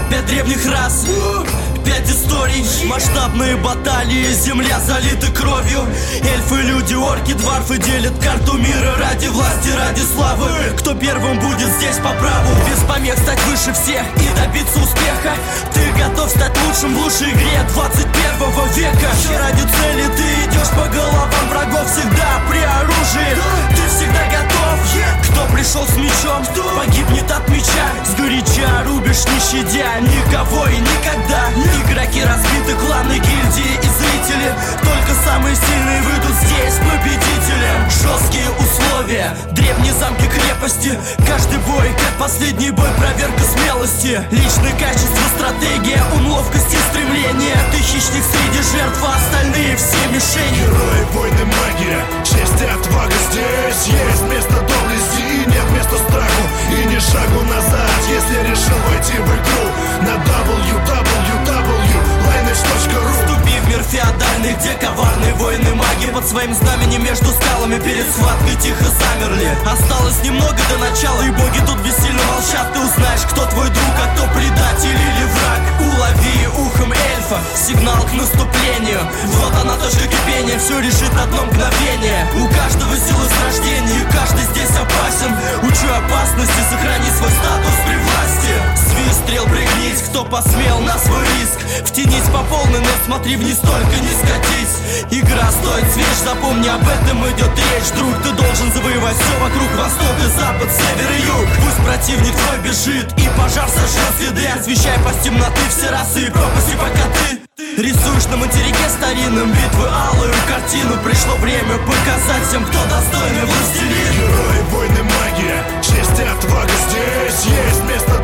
5 древних рас, 5 историй, масштабные баталии, земля залита кровью. Эльфы, люди, орки, дварфы делят карту мира ради власти, ради славы. Кто первым будет здесь по праву? Без помех стать выше всех и добиться успеха. Ты готов стать лучшим в лучшей игре 21 века. Ради цели ты идешь по головам врагов, всегда при оружии. Ты всегда готов. Кто пришел с мечом, погибнет от меча. Сгоряча рубишь, не щадя никого и никогда. Игроки разбиты, кланы, гильдии и зрители. Только самые сильные выйдут здесь победителем. Жесткие условия, древние замки, крепости. Каждый бой, как последний бой, проверка смелости. Личные качества, стратегия, ум, ловкость и стремление. Ты хищник среди жертв, а остальные все мишени. Герои, войны, магия, честь и отвага. Здесь есть место доблести и нет места страху. И ни шагу назад, если решил войти в игру. На www.lineage.ru Вступи в мир феодальный, где коварные воины маги под своим знаменем между скалами перед схваткой тихо замерли. Осталось немного до начала, и боги тут бессильно молчат. Ты узнаешь, кто твой друг, а кто предатель или враг. Улови ухом эльфа сигнал к наступлению. Вот она точка кипения, все решит одно мгновение. У каждого силы с рождения, и каждый здесь опасен. Учу опасности, сохрани свой статус при власти. Свист стрел пригнись, кто посмел на свой риск. Втянись по полной, но смотри вниз, только не скатись. Игра стоит свеч, запомни, об этом идет речь. Друг, ты должен завоевать все вокруг, восток и запад, север и юг. Пусть противник твой бежит и пожар сожжет следы. Освещай пасть темноты все расы и пропасти, пока ты рисуешь на материке старинном битвы алую картину. Пришло время показать всем, кто достойный властелин. Герои, войны, магия, честь и отвага. Здесь есть место